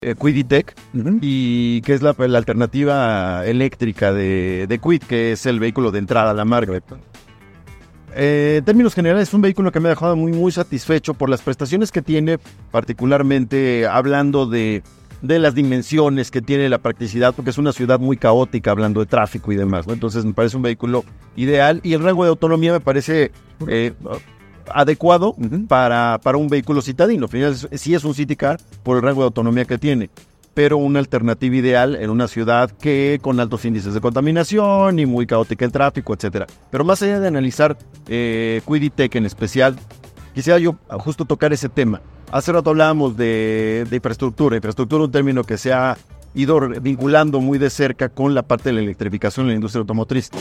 Quiditech, y que es la alternativa eléctrica de Quid, que es el vehículo de entrada a la marca. En términos generales, es un vehículo que me ha dejado muy satisfecho por las prestaciones que tiene, particularmente hablando de las dimensiones que tiene, la practicidad, porque es una ciudad muy caótica, hablando de tráfico y demás, ¿no? Entonces me parece un vehículo ideal, y el rango de autonomía me parece adecuado para un vehículo citadino. Al final sí es un city car por el rango de autonomía que tiene, pero una alternativa ideal en una ciudad que con altos índices de contaminación y muy caótica el tráfico, etcétera. Pero más allá de analizar Quiditech en especial, quisiera yo justo tocar ese tema. Hace rato hablábamos de infraestructura, un término que se ha ido vinculando muy de cerca con la parte de la electrificación en la industria automotriz.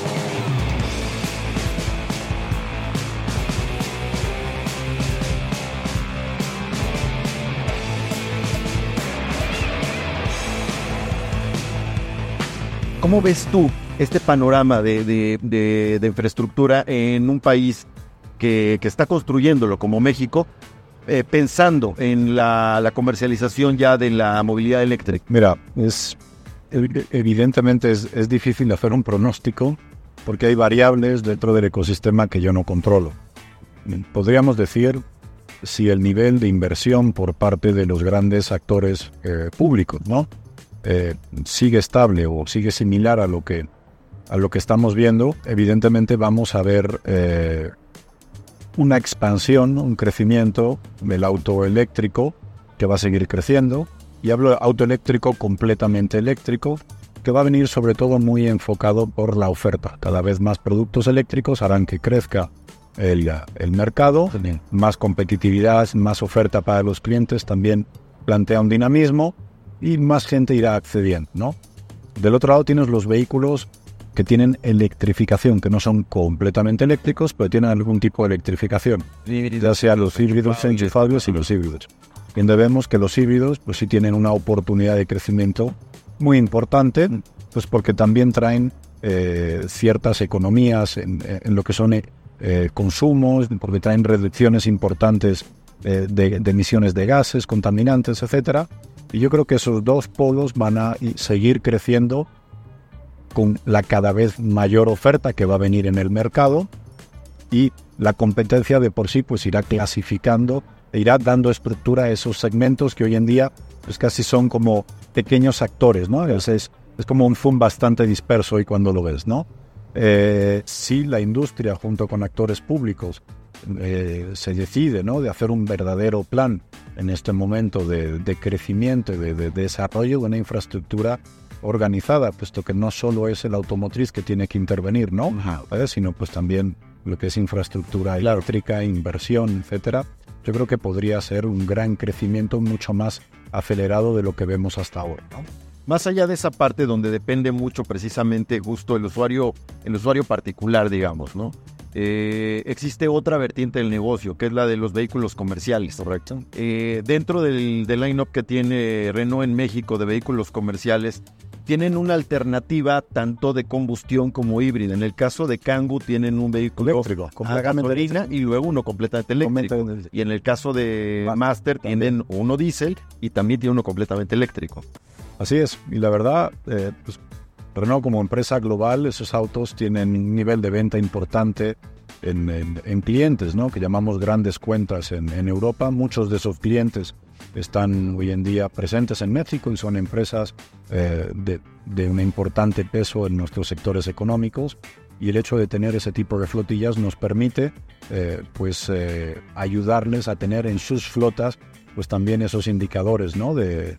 ¿Cómo ves tú este panorama de infraestructura en un país que está construyéndolo como México, pensando en la comercialización ya de la movilidad eléctrica? Mira, evidentemente es difícil hacer un pronóstico porque hay variables dentro del ecosistema que yo no controlo. Podríamos decir si el nivel de inversión por parte de los grandes actores públicos, ¿no? Sigue estable o sigue similar a lo que estamos viendo, evidentemente vamos a ver una expansión, un crecimiento del auto eléctrico que va a seguir creciendo, y hablo de auto eléctrico completamente eléctrico, que va a venir sobre todo muy enfocado por la oferta. Cada vez más productos eléctricos harán que crezca el mercado, más competitividad, más oferta para los clientes, también plantea un dinamismo y más gente irá accediendo, ¿no? Del otro lado tienes los vehículos que tienen electrificación, que no son completamente eléctricos, pero tienen algún tipo de electrificación, ya sea los híbridos enchufables y los híbridos. Y vemos que los híbridos pues sí tienen una oportunidad de crecimiento muy importante, pues porque también traen ciertas economías en lo que son consumos, porque traen reducciones importantes de emisiones de gases, contaminantes, etcétera. Y yo creo que esos dos polos van a seguir creciendo con la cada vez mayor oferta que va a venir en el mercado, y la competencia de por sí pues irá clasificando e irá dando estructura a esos segmentos que hoy en día pues casi son como pequeños actores, ¿no? Es como un zoom bastante disperso hoy cuando lo ves, ¿no? Si la industria junto con actores públicos se decide, ¿no?, de hacer un verdadero plan en este momento de crecimiento y de desarrollo de una infraestructura organizada, puesto que no solo es el automotriz que tiene que intervenir, ¿no? Sino pues también lo que es infraestructura eléctrica, inversión, etcétera. Yo creo que podría ser un gran crecimiento mucho más acelerado de lo que vemos hasta ahora, ¿no? Más allá de esa parte donde depende mucho precisamente justo el usuario particular, digamos, ¿no? Existe otra vertiente del negocio, que es la de los vehículos comerciales. Correcto. Dentro del line-up que tiene Renault en México de vehículos comerciales, tienen una alternativa tanto de combustión como híbrida. En el caso de Kangoo tienen un vehículo eléctrico, gasolina y luego uno completamente eléctrico. Y en el caso de Master tienen uno diésel y también tiene uno completamente eléctrico. Así es, y la verdad, pues Renault como empresa global, esos autos tienen un nivel de venta importante en clientes, ¿no?, que llamamos grandes cuentas en Europa. Muchos de esos clientes están hoy en día presentes en México y son empresas de un importante peso en nuestros sectores económicos, y el hecho de tener ese tipo de flotillas nos permite ayudarles a tener en sus flotas pues también esos indicadores, ¿no?, de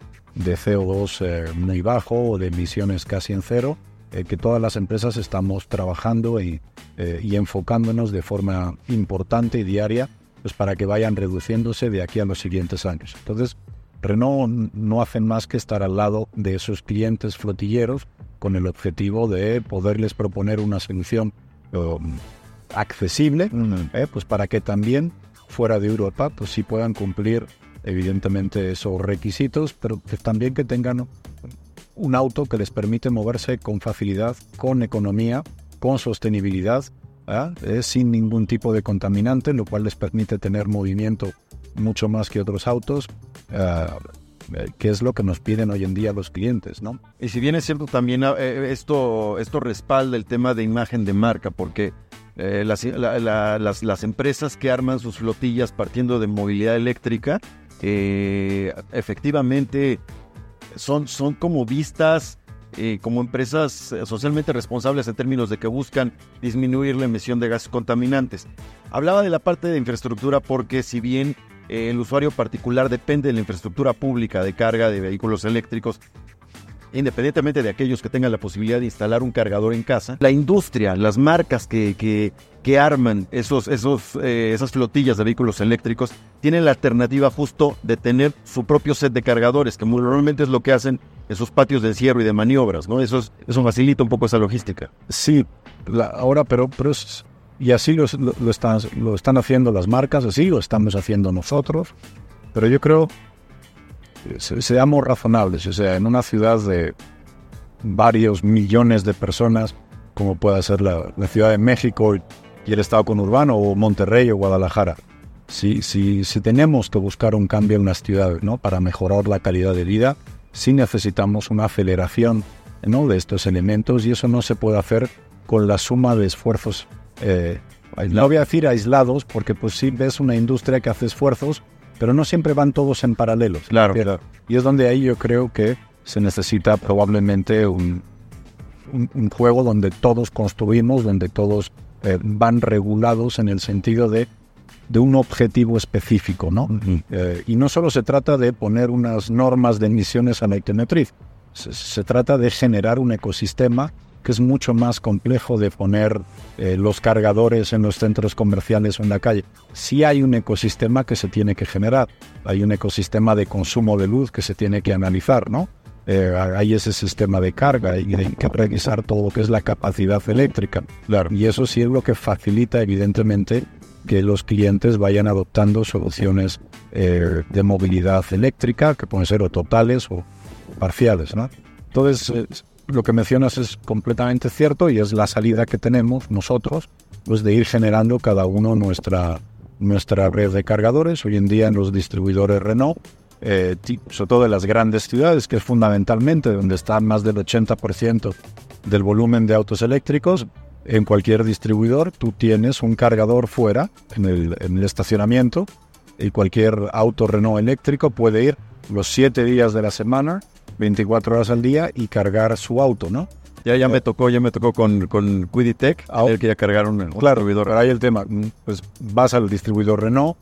CO2 muy bajo o de emisiones casi en cero, que todas las empresas estamos trabajando y enfocándonos de forma importante y diaria pues para que vayan reduciéndose de aquí a los siguientes años. Entonces, Renault no hace más que estar al lado de esos clientes flotilleros con el objetivo de poderles proponer una solución accesible, pues para que también fuera de Europa pues sí puedan cumplir evidentemente esos requisitos, pero que también que tengan un auto que les permite moverse con facilidad, con economía, con sostenibilidad, sin ningún tipo de contaminante, lo cual les permite tener movimiento mucho más que otros autos, que es lo que nos piden hoy en día los clientes, ¿no? Y si bien es cierto también esto respalda el tema de imagen de marca, porque las empresas que arman sus flotillas partiendo de movilidad eléctrica, efectivamente son como vistas como empresas socialmente responsables en términos de que buscan disminuir la emisión de gases contaminantes. Hablaba de la parte de infraestructura porque si bien el usuario particular depende de la infraestructura pública de carga de vehículos eléctricos, independientemente de aquellos que tengan la posibilidad de instalar un cargador en casa, la industria, las marcas que arman esas flotillas de vehículos eléctricos tienen la alternativa justo de tener su propio set de cargadores, que normalmente es lo que hacen en sus patios de encierro y de maniobras, ¿no? Eso facilita un poco esa logística. Sí, ahora, pero y así lo están haciendo las marcas, así lo estamos haciendo nosotros, pero yo creo, seamos razonables, o sea, en una ciudad de varios millones de personas, como pueda ser la Ciudad de México y el estado conurbano, o Monterrey o Guadalajara, si tenemos que buscar un cambio en las ciudades, ¿no?, para mejorar la calidad de vida, sí necesitamos una aceleración, ¿no?, de estos elementos, y eso no se puede hacer con la suma de esfuerzos, no voy a decir aislados, porque pues sí ves una industria que hace esfuerzos, pero no siempre van todos en paralelos. Claro. Y es donde ahí yo creo que se necesita probablemente un juego donde todos construimos, donde todos van regulados en el sentido de un objetivo específico, ¿no? Uh-huh. Y no solo se trata de poner unas normas de emisiones a la automotriz, se trata de generar un ecosistema que es mucho más complejo de poner los cargadores en los centros comerciales o en la calle. Sí hay un ecosistema que se tiene que generar, hay un ecosistema de consumo de luz que se tiene que analizar, ¿no? Hay ese sistema de carga y hay que revisar todo lo que es la capacidad eléctrica. Claro. Y eso sí es lo que facilita, evidentemente, que los clientes vayan adoptando soluciones de movilidad eléctrica, que pueden ser o totales o parciales, ¿no? Entonces, lo que mencionas es completamente cierto y es la salida que tenemos nosotros, pues de ir generando cada uno nuestra red de cargadores. Hoy en día en los distribuidores Renault, sobre todo en las grandes ciudades, que es fundamentalmente donde está más del 80% del volumen de autos eléctricos, en cualquier distribuidor tú tienes un cargador fuera, en el estacionamiento, y cualquier auto Renault eléctrico puede ir los 7 días de la semana, 24 horas al día, y cargar su auto, ¿no? Ya me tocó con Quiditech, el que ya cargaron un distribuidor. Pero ahí el tema, pues vas al distribuidor Renault,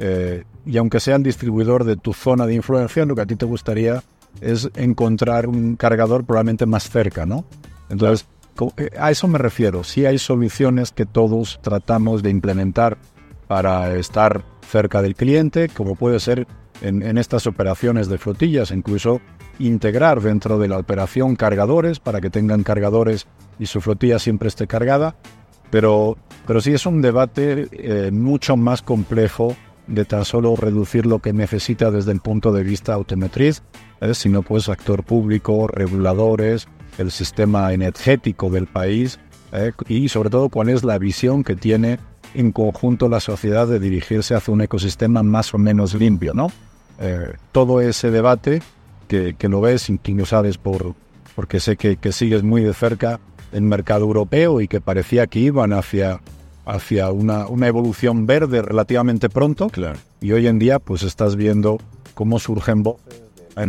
y aunque sea el distribuidor de tu zona de influencia, lo que a ti te gustaría es encontrar un cargador probablemente más cerca, ¿no? Entonces, a eso me refiero. Sí hay soluciones que todos tratamos de implementar para estar cerca del cliente, como puede ser en estas operaciones de flotillas, incluso integrar dentro de la operación cargadores para que tengan cargadores y su flotilla siempre esté cargada, pero sí es un debate mucho más complejo de tan solo reducir lo que necesita desde el punto de vista automotriz, sino pues actor público, reguladores, el sistema energético del país, y sobre todo cuál es la visión que tiene en conjunto la sociedad de dirigirse hacia un ecosistema más o menos limpio, ¿no? Todo ese debate que lo ves y que lo sabes porque sé que sigues muy de cerca el mercado europeo y que parecía que iban hacia una evolución verde relativamente pronto. Claro. Y hoy en día pues estás viendo cómo surgen voces de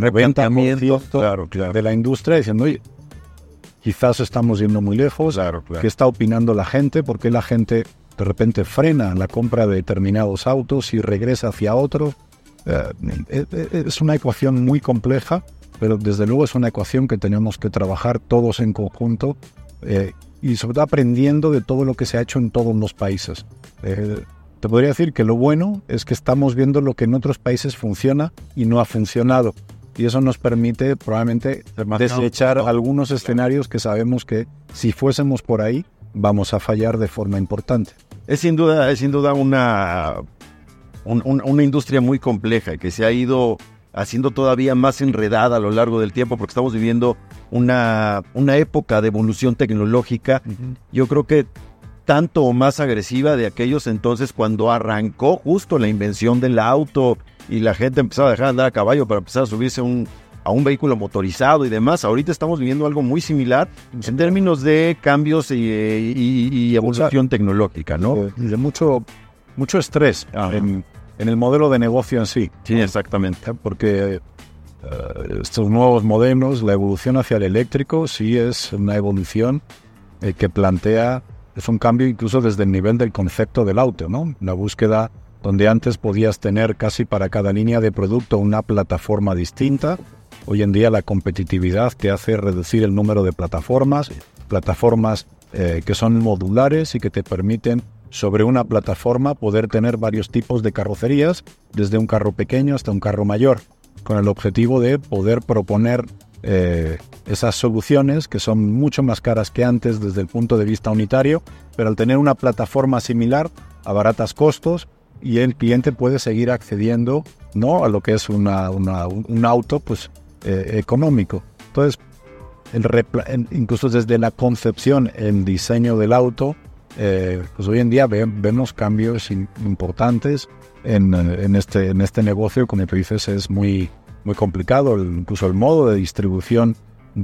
90% de la industria diciendo, oye, quizás estamos yendo muy lejos. Claro. ¿Qué está opinando la gente? ¿Por qué la gente de repente frena la compra de determinados autos y regresa hacia otros? Es una ecuación muy compleja, pero desde luego es una ecuación que tenemos que trabajar todos en conjunto, y sobre todo aprendiendo de todo lo que se ha hecho en todos los países. Te podría decir que lo bueno es que estamos viendo lo que en otros países funciona y no ha funcionado, y eso nos permite probablemente desechar algunos escenarios que sabemos que si fuésemos por ahí vamos a fallar de forma importante. Es sin duda una industria muy compleja y que se ha ido haciendo todavía más enredada a lo largo del tiempo, porque estamos viviendo una época de evolución tecnológica, yo creo que tanto o más agresiva de aquellos entonces cuando arrancó justo la invención del auto y la gente empezaba a dejar de andar a caballo para empezar a subirse a un vehículo motorizado y demás. Ahorita estamos viviendo algo muy similar en términos de cambios y evolución tecnológica, ¿no? De mucho estrés en el modelo de negocio en sí. Sí, exactamente. Porque estos nuevos modelos, la evolución hacia el eléctrico, sí es una evolución que plantea, es un cambio incluso desde el nivel del concepto del auto, ¿no? La búsqueda donde antes podías tener casi para cada línea de producto una plataforma distinta. Hoy en día la competitividad te hace reducir el número de plataformas que son modulares y que te permiten sobre una plataforma poder tener varios tipos de carrocerías, desde un carro pequeño hasta un carro mayor, con el objetivo de poder proponer esas soluciones que son mucho más caras que antes desde el punto de vista unitario, pero al tener una plataforma similar abaratas costos y el cliente puede seguir accediendo, ¿no?, a lo que es un auto pues económico. Entonces, incluso desde la concepción, el diseño del auto, pues hoy en día vemos cambios importantes en este negocio. Como te dices, es muy complicado. Incluso el modo de distribución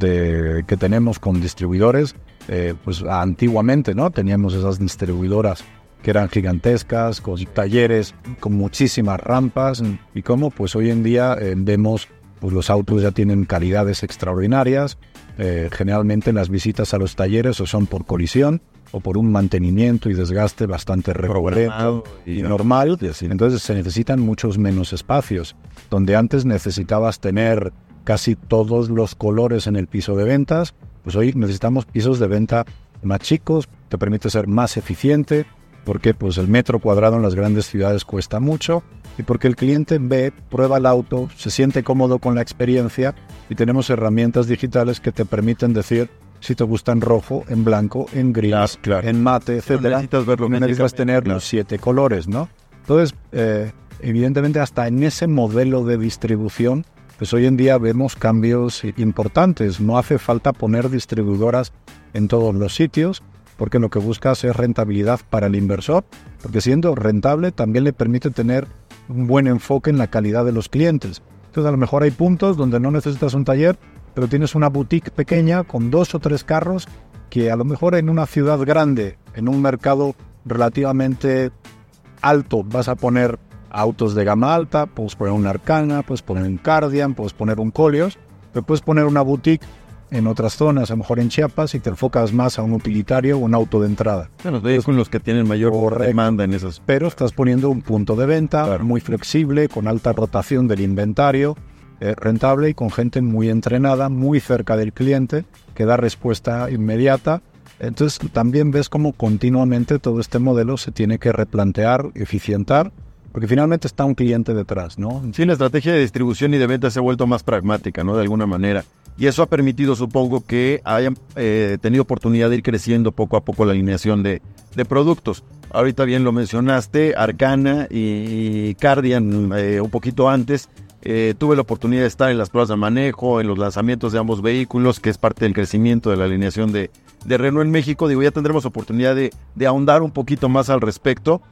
que tenemos con distribuidores, pues antiguamente, ¿no?, teníamos esas distribuidoras que eran gigantescas, con talleres, con muchísimas rampas, y como pues hoy en día vemos, pues los autos ya tienen calidades extraordinarias. Generalmente las visitas a los talleres o son por colisión o por un mantenimiento y desgaste bastante recurrente y normal. Entonces se necesitan muchos menos espacios. Donde antes necesitabas tener casi todos los colores en el piso de ventas, pues hoy necesitamos pisos de venta más chicos, te permite ser más eficiente, porque pues el metro cuadrado en las grandes ciudades cuesta mucho, y porque el cliente prueba el auto, se siente cómodo con la experiencia, y tenemos herramientas digitales que te permiten decir si te gusta en rojo, en blanco, en gris, en mate, etc. Necesitas tener los 7 colores, ¿no? Entonces, evidentemente, hasta en ese modelo de distribución, pues hoy en día vemos cambios importantes. No hace falta poner distribuidoras en todos los sitios, porque lo que buscas es rentabilidad para el inversor, porque siendo rentable también le permite tener un buen enfoque en la calidad de los clientes. Entonces, a lo mejor hay puntos donde no necesitas un taller, pero tienes una boutique pequeña con 2 o 3 carros que a lo mejor en una ciudad grande, en un mercado relativamente alto, vas a poner autos de gama alta, puedes poner un Arcana, puedes poner un Kardian, puedes poner un Koleos, pero puedes poner una boutique en otras zonas, a lo mejor en Chiapas, y te enfocas más a un utilitario o un auto de entrada. Bueno, con los que tienen mayor demanda en esos. Pero estás poniendo un punto de venta muy flexible, con alta rotación del inventario, rentable y con gente muy entrenada, muy cerca del cliente, que da respuesta inmediata. Entonces también ves cómo continuamente todo este modelo se tiene que replantear, eficientar, porque finalmente está un cliente detrás, ¿no? Sí, la estrategia de distribución y de venta se ha vuelto más pragmática, ¿no?, de alguna manera. Y eso ha permitido, supongo, que hayan tenido oportunidad de ir creciendo poco a poco la alineación de productos. Ahorita bien lo mencionaste, Arcana y Kardian un poquito antes. Tuve la oportunidad de estar en las pruebas de manejo, en los lanzamientos de ambos vehículos, que es parte del crecimiento de la alineación de Renault en México. Digo, ya tendremos oportunidad de ahondar un poquito más al respecto.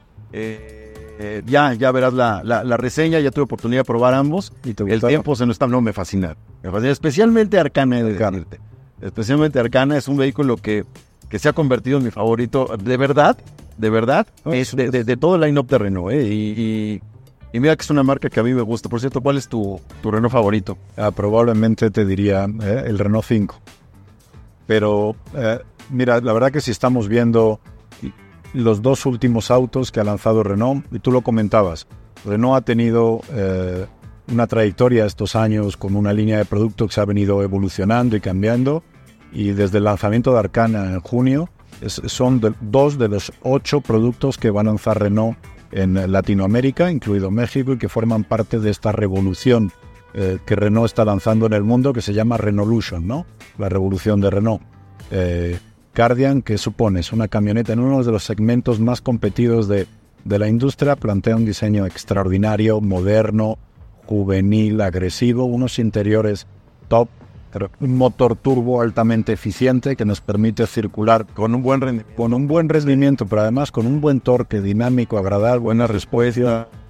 Ya verás la reseña, ya tuve oportunidad de probar ambos. El tiempo se nos está... No, me fascina. Especialmente Arcana, especialmente Arcana es un vehículo que se ha convertido en mi favorito. De verdad, es de todo el line-up de Renault. Y mira que es una marca que a mí me gusta. Por cierto, ¿cuál es tu Renault favorito? Probablemente te diría el Renault 5. Pero mira, la verdad que si estamos viendo los 2 últimos autos que ha lanzado Renault, y tú lo comentabas, Renault ha tenido una trayectoria estos años con una línea de producto que se ha venido evolucionando y cambiando, y desde el lanzamiento de Arcana en junio son 2 de los 8 productos que va a lanzar Renault en Latinoamérica, incluido México, y que forman parte de esta revolución que Renault está lanzando en el mundo, que se llama Renaulution, ¿no? La revolución de Renault. Kardian, que supone, es una camioneta en uno de los segmentos más competidos de la industria, plantea un diseño extraordinario, moderno, juvenil, agresivo, unos interiores top, un motor turbo altamente eficiente que nos permite circular con un buen rendimiento, pero además con un buen torque dinámico, agradable, buena respuesta,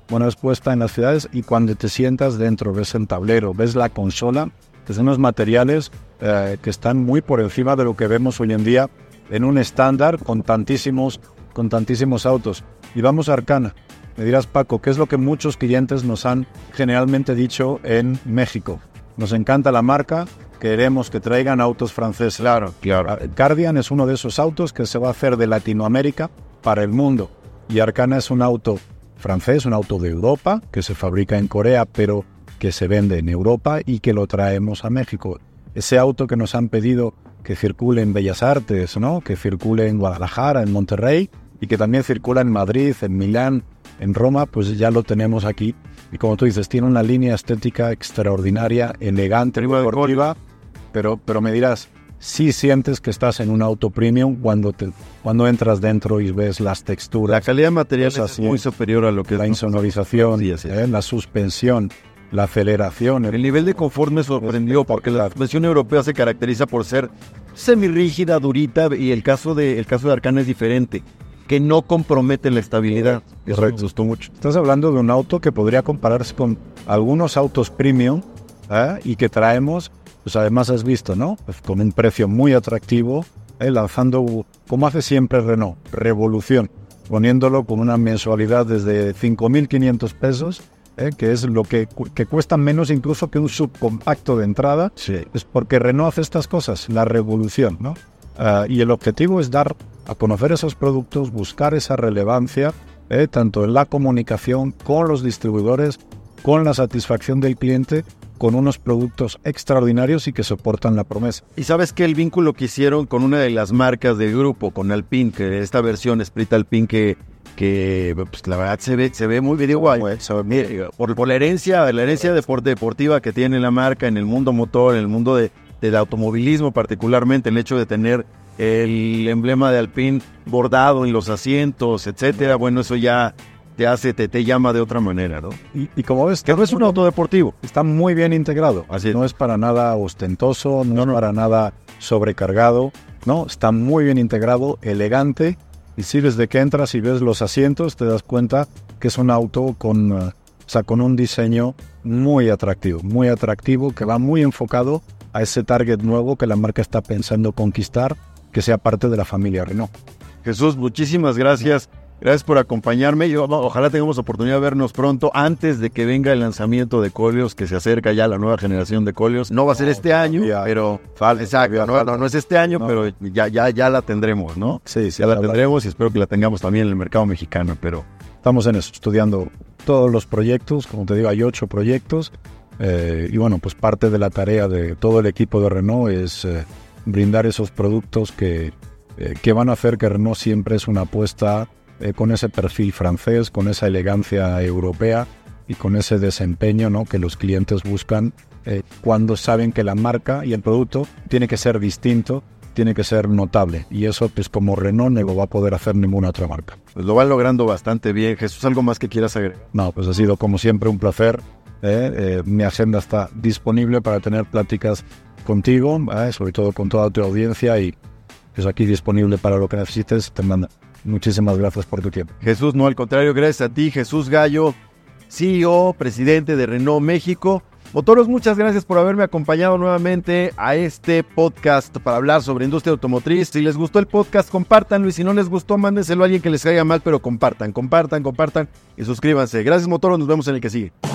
una vez puesta en las ciudades, y cuando te sientas dentro, ves el tablero, ves la consola, que son unos materiales que están muy por encima de lo que vemos hoy en día en un estándar con tantísimos autos. Y vamos a Arkana. Me dirás, Paco, ¿qué es lo que muchos clientes nos han generalmente dicho en México? Nos encanta la marca, queremos que traigan autos franceses. Claro. Kardian es uno de esos autos que se va a hacer de Latinoamérica para el mundo. Y Arkana es un auto francés, un auto de Europa, que se fabrica en Corea, pero que se vende en Europa y que lo traemos a México. Ese auto que nos han pedido que circule en Bellas Artes, ¿no? Que circule en Guadalajara, en Monterrey, y que también circula en Madrid, en Milán, en Roma, pues ya lo tenemos aquí. Y como tú dices, tiene una línea estética extraordinaria, elegante, deportiva, pero me dirás, sí sientes que estás en un auto premium cuando entras dentro y ves las texturas. La calidad de material es muy superior a lo que es la insonorización, sí, sí. La suspensión, la aceleración. El nivel de confort me sorprendió porque la suspensión europea se caracteriza por ser semirrígida, durita, y el caso de Arkana es diferente, que no compromete la estabilidad. Eso me gustó mucho. Estás hablando de un auto que podría compararse con algunos autos premium, y que traemos, pues además has visto, ¿no? Pues con un precio muy atractivo, lanzando, como hace siempre Renault, revolución, poniéndolo con una mensualidad desde 5.500 pesos, que es lo que cuesta menos incluso que un subcompacto de entrada. Sí. Es porque Renault hace estas cosas, la revolución, ¿no? Y el objetivo es dar a conocer esos productos, buscar esa relevancia, tanto en la comunicación con los distribuidores, con la satisfacción del cliente, con unos productos extraordinarios y que soportan la promesa. Y sabes que el vínculo que hicieron con una de las marcas del grupo, con Alpine, que esta versión Esprit Alpine que pues, la verdad se ve muy bien guay. Por la herencia deportiva que tiene la marca en el mundo motor, en el mundo del automovilismo particularmente, el hecho de tener el emblema de Alpine bordado en los asientos, etcétera, bueno, eso ya te llama de otra manera, ¿no? Y como ves, que no es un auto deportivo. Está muy bien integrado. Así es. No es para nada ostentoso, no es para nada sobrecargado, ¿no? Está muy bien integrado, elegante, y si desde que entras y ves los asientos te das cuenta que es un auto con un diseño muy atractivo, que va muy enfocado a ese target nuevo que la marca está pensando conquistar, que sea parte de la familia Renault. Jesús, muchísimas gracias. Gracias por acompañarme. Ojalá tengamos oportunidad de vernos pronto, antes de que venga el lanzamiento de Koleos, que se acerca ya la nueva generación de Koleos. No va a ser este año, pero exacto, no es este año, pero ya la tendremos, ¿no? Sí, ya la tendremos, y espero que la tengamos también en el mercado mexicano, pero estamos en eso, estudiando todos los proyectos. Como te digo, hay 8 proyectos, y bueno, pues parte de la tarea de todo el equipo de Renault es brindar esos productos que van a hacer que Renault siempre es una apuesta con ese perfil francés, con esa elegancia europea y con ese desempeño, ¿no?, que los clientes buscan cuando saben que la marca y el producto tiene que ser distinto, tiene que ser notable. Y eso, pues como Renault, no lo va a poder hacer ninguna otra marca. Pues lo van logrando bastante bien. Jesús, ¿algo más que quieras agregar? No, pues ha sido como siempre un placer. Mi agenda está disponible para tener pláticas contigo, sobre todo con toda tu audiencia, y pues aquí disponible para lo que necesites. Te mando. Muchísimas gracias por tu tiempo. Jesús, no, al contrario, gracias a ti. Jesús Gallo, CEO, presidente de Renault México. Motoros, muchas gracias por haberme acompañado nuevamente a este podcast para hablar sobre industria automotriz. Si les gustó el podcast, compártanlo, y si no les gustó, mándenselo a alguien que les caiga mal, pero compartan y suscríbanse. Gracias, Motoros, nos vemos en el que sigue.